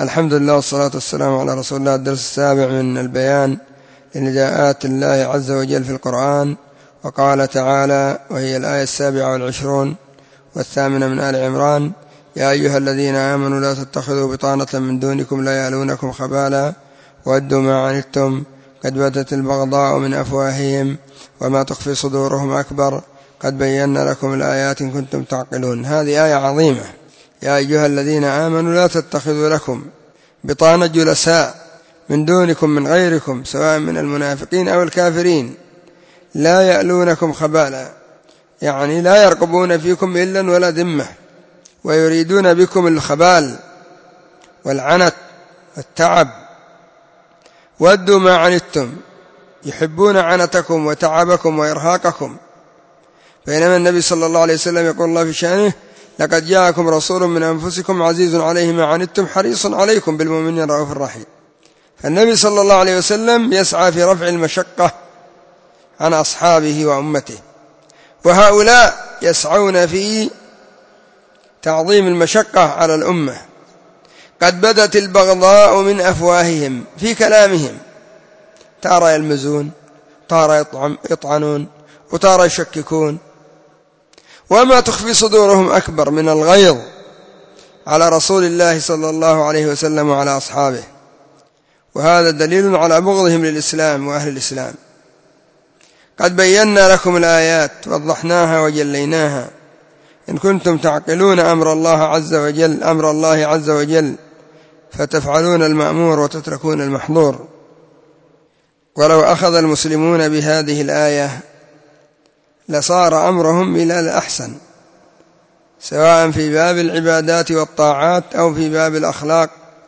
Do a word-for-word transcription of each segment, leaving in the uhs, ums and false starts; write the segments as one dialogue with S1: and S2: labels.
S1: الحمد لله والصلاة والسلام على رسول الله. الدرس السابع من البيان لنداءات الله عز وجل في القرآن. وقال تعالى وهي الآية السابعة والعشرون والثامنة من آل عمران: يا أيها الذين آمنوا لا تتخذوا بطانة من دونكم لا يألونكم خبالا ودوا ما عنتم قد بدت البغضاء من أفواههم وما تخفي صدورهم أكبر قد بينا لكم الآيات إن كنتم تعقلون. هذه آية عظيمة. يا أيها الذين آمنوا لا تتخذوا لكم بطانة جلساء من دونكم من غيركم سواء من المنافقين أو الكافرين لا يألونكم خبالا، يعني لا يرقبون فيكم إلا ولا ذمة، ويريدون بكم الخبال والعنت والتعب. ودوا ما عنتم، يحبون عنتكم وتعبكم وإرهاقكم. بينما النبي صلى الله عليه وسلم يقول الله في شأنه: لقد جاءكم رسول من أنفسكم عزيز عليه ما عنتم حريص عليكم بالمؤمنين رؤوف رحيم. فالنبي صلى الله عليه وسلم يسعى في رفع المشقة عن أصحابه وأمته، وهؤلاء يسعون في تعظيم المشقة على الأمة. قد بدت البغضاء من أفواههم في كلامهم، تارى يلمزون، تارى يطعنون، وتارى يشككون، وما تخفي صدورهم أكبر من الغيظ على رسول الله صلى الله عليه وسلم وعلى أصحابه. وهذا دليل على بغضهم للإسلام وأهل الإسلام. قد بينا لكم الآيات وضحناها وجليناها إن كنتم تعقلون أمر الله عز وجل أمر الله عز وجل فتفعلون المأمور وتتركون المحظور. ولو أخذ المسلمون بهذه الآية لصار أمرهم إلى الأحسن، سواء في باب العبادات والطاعات أو في باب الأخلاق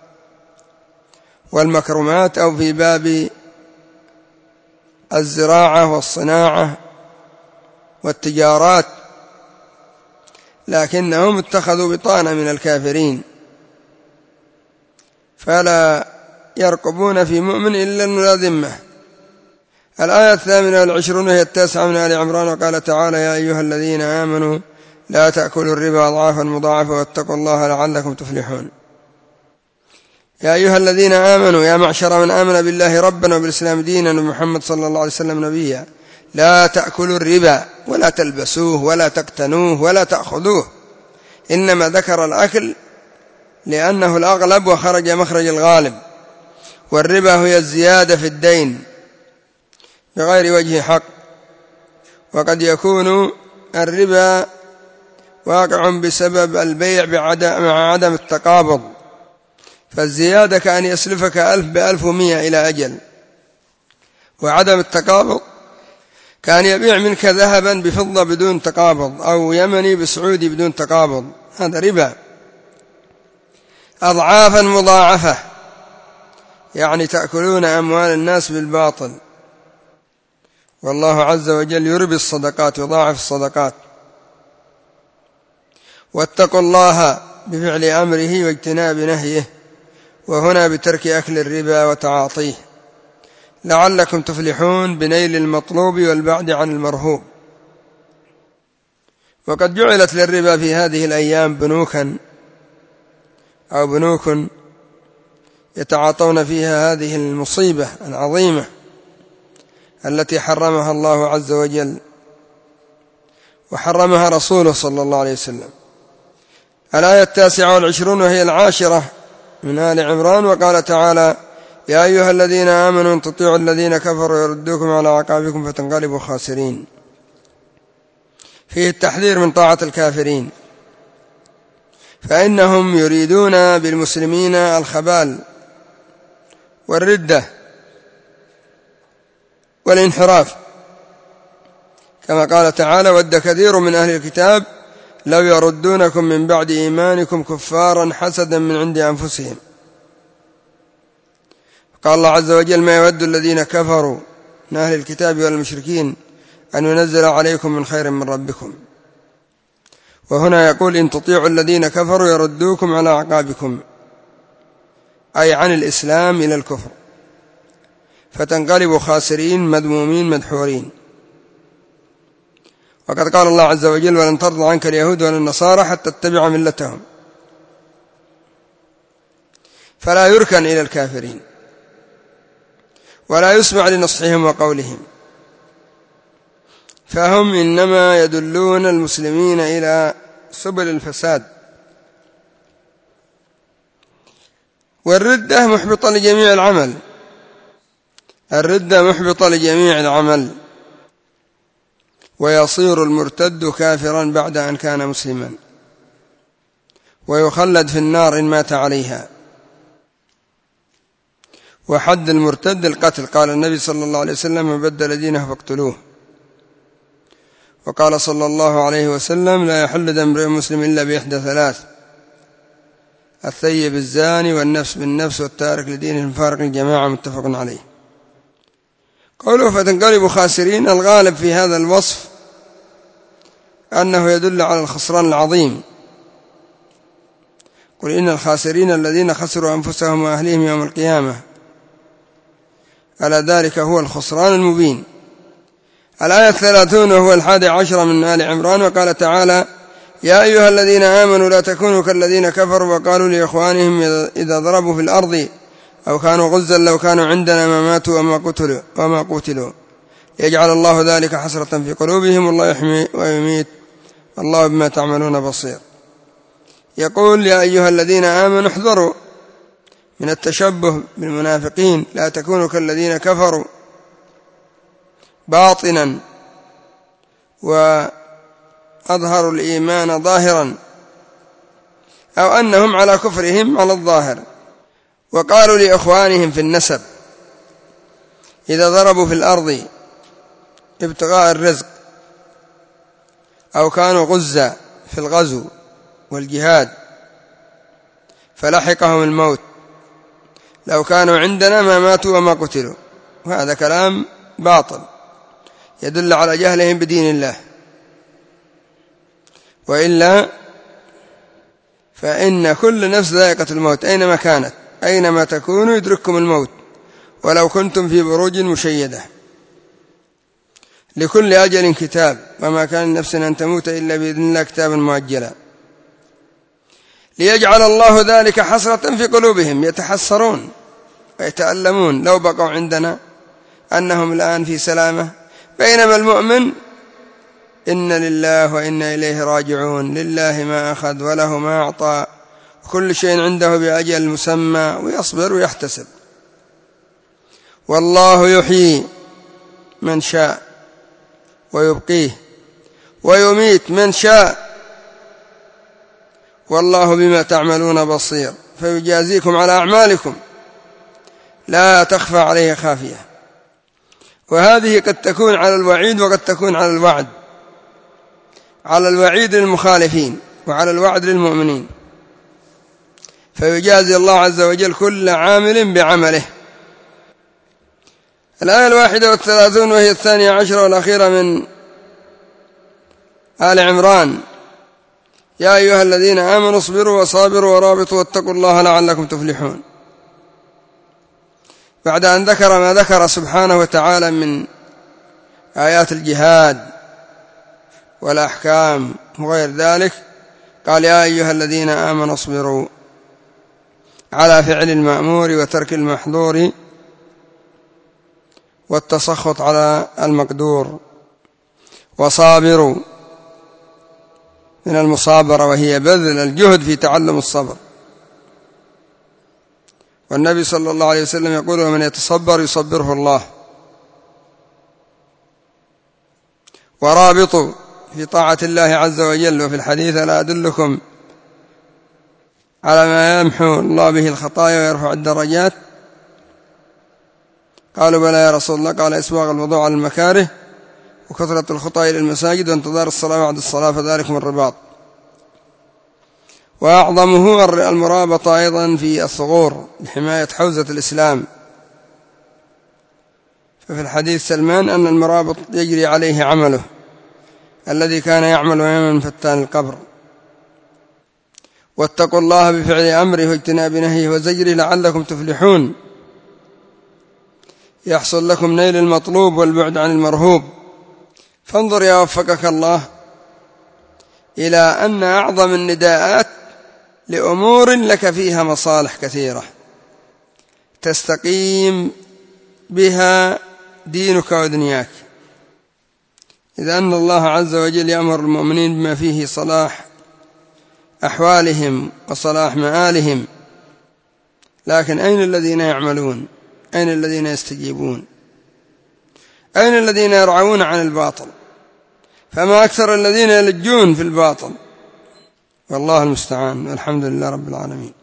S1: والمكرمات أو في باب الزراعة والصناعة والتجارات، لكنهم اتخذوا بطانة من الكافرين فلا يرقبون في مؤمن إلا ولا ذمة. الآية الثامنة والعشرون هي التاسعة من آل عمران. وقال تعالى: يا أيها الذين آمنوا لا تأكلوا الربا أضعافا مضاعفة واتقوا الله لعلكم تفلحون. يا أيها الذين آمنوا، يا معشر من آمن بالله ربا وبالإسلام دينا ومحمد صلى الله عليه وسلم نبيا، لا تأكلوا الربا ولا تلبسوه ولا تقتنوه ولا تأخذوه. إنما ذكر الأكل لأنه الأغلب وخرج مخرج الغالب، والربا هي الزيادة في الدين بغير وجه حق. وقد يكون الربا واقع بسبب البيع مع عدم التقابض، فالزيادة كأن يسلفك ألف بألف ومئة إلى أجل، وعدم التقابض كان يبيع منك ذهبا بفضة بدون تقابض أو يمني بسعودي بدون تقابض، هذا ربا. أضعافا مضاعفة، يعني تأكلون أموال الناس بالباطل، والله عز وجل يربي الصدقات يضاعف الصدقات. واتقوا الله بفعل أمره واجتناب نهيه، وهنا بترك أكل الربا وتعاطيه، لعلكم تفلحون بنيل المطلوب والبعد عن المرهوب. وقد جعلت للربا في هذه الأيام بنوكا أو بنوك يتعاطون فيها هذه المصيبة العظيمة التي حرمها الله عز وجل وحرمها رسوله صلى الله عليه وسلم. الآية التاسعة والعشرون وهي العاشرة من آل عمران. وقال تعالى: يا أيها الذين آمنوا إن تطيعوا الذين كفروا يردوكم على أعقابكم فتنقلبوا خاسرين. فيه التحذير من طاعة الكافرين، فإنهم يريدون بالمسلمين الخبال والردة والانحراف، كما قال تعالى: ود كثير من أهل الكتاب لو يردونكم من بعد إيمانكم كفارا حسدا من عند أنفسهم. قال الله عز وجل: ما يود الذين كفروا من أهل الكتاب والمشركين أن ينزل عليكم من خير من ربكم. وهنا يقول: إن تطيعوا الذين كفروا يردوكم على أعقابكم، أي عن الإسلام إلى الكفر، فتنقلبوا خاسرين مذمومين مدحورين. وقد قال الله عز وجل: ولن ترضى عنك اليهود ولا النصارى حتى تتبع ملتهم. فلا يركن إلى الكافرين ولا يسمع لنصحهم وقولهم، فهم إنما يدلون المسلمين إلى سبل الفساد. والردة محبطة لجميع العمل، الردة محبطة لجميع العمل، ويصير المرتد كافرا بعد أن كان مسلما، ويخلد في النار إن مات عليها. وحد المرتد القتل، قال النبي صلى الله عليه وسلم: من بدل دينه فاقتلوه. وقال صلى الله عليه وسلم: لا يحل دم امرئ مسلم إلا بإحدى ثلاث: الثيب الزاني، والنفس بالنفس، والتارك لدينه المفارق للجماعة، متفق عليه. قوله فتنقلب خاسرين، الغالب في هذا الوصف أنه يدل على الخسران العظيم. قل إن الخاسرين الذين خسروا أنفسهم وأهليهم يوم القيامة، ألا ذلك هو الخسران المبين. الآية الثلاثون وهو الحادي عشر من آل عمران. وقال تعالى: يا أيها الذين آمنوا لا تكونوا كالذين كفروا وقالوا لإخوانهم إذا ضربوا في الأرض أو كانوا غزا لو كانوا عندنا ما ماتوا وما قتلوا, وما قتلوا يجعل الله ذلك حسرة في قلوبهم والله يحمي ويميت الله بما تعملون بصير. يقول: يا أيها الذين آمنوا احذروا من التشبه بالمنافقين، لا تكونوا كالذين كفروا باطنا وأظهروا الإيمان ظاهرا، أو أنهم على كفرهم على الظاهر. وقالوا لإخوانهم في النسب إذا ضربوا في الأرض ابتغاء الرزق أو كانوا غزا في الغزو والجهاد فلحقهم الموت لو كانوا عندنا ما ماتوا وما قتلوا. وهذا كلام باطل يدل على جهلهم بدين الله، وإلا فإن كل نفس ذائقة الموت أينما كانت، أينما تكونوا يدرككم الموت ولو كنتم في بروج مشيدة. لكل أجل كتاب، وما كان نفس أن تموت إلا بإذن الله كتابا مؤجلا. ليجعل الله ذلك حسرة في قلوبهم، يتحسرون ويتألمون لو بقوا عندنا أنهم الآن في سلامة، بينما المؤمن إن لله وإنا إليه راجعون، لله ما أخذ وله ما أعطى، كل شيء عنده بأجل مسمى، ويصبر ويحتسب. والله يحيي من شاء ويبقيه ويميت من شاء، والله بما تعملون بصير، فيجازيكم على أعمالكم لا تخفى عليه خافية. وهذه قد تكون على الوعيد وقد تكون على الوعد، على الوعيد للمخالفين وعلى الوعد للمؤمنين، فيجازي الله عز وجل كل عامل بعمله. الآية الواحدة والثلاثون وهي الثانية عشرة والأخيرة من آل عمران: يا أيها الذين آمنوا اصبروا وصابروا ورابطوا واتقوا الله لعلكم تفلحون. بعد أن ذكر ما ذكر سبحانه وتعالى من آيات الجهاد والأحكام وغير ذلك، قال: يا أيها الذين آمنوا اصبروا على فعل المأمور وترك المحظور والتسخط على المقدور، وصابروا من المصابرة وهي بذل الجهد في تعلم الصبر. والنبي صلى الله عليه وسلم يقول: ومن يتصبر يصبره الله. ورابطوا في طاعة الله عز وجل. وفي الحديث: لا أدلكم على ما يمحو الله به الخطايا ويرفع الدرجات؟ قالوا: بلى يا رسول الله. قال: إسباغ الوضوء على المكاره وكثرة الخطى إلى المساجد وانتظار الصلاة بعد الصلاة، فذلكم الرباط. وأعظمه المرابطة أيضا في الثغور لحماية حوزة الإسلام. ففي الحديث سلمان أن المرابط يجري عليه عمله الذي كان يعمل يوما فتان القبر. واتقوا الله بفعل أمره واجتناب نهيه وزجره لعلكم تفلحون، يحصل لكم نيل المطلوب والبعد عن المرهوب. فانظر يا وفقك الله إلى أن أعظم النداءات لأمور لك فيها مصالح كثيرة، تستقيم بها دينك ودنياك. إذ أن الله عز وجل يأمر المؤمنين بما فيه صلاح أحوالهم وصلاح مآلهم، لكن أين الذين يعملون؟ أين الذين يستجيبون؟ أين الذين يرعون عن الباطل؟ فما أكثر الذين يلجون في الباطل، والله المستعان، والحمد لله رب العالمين.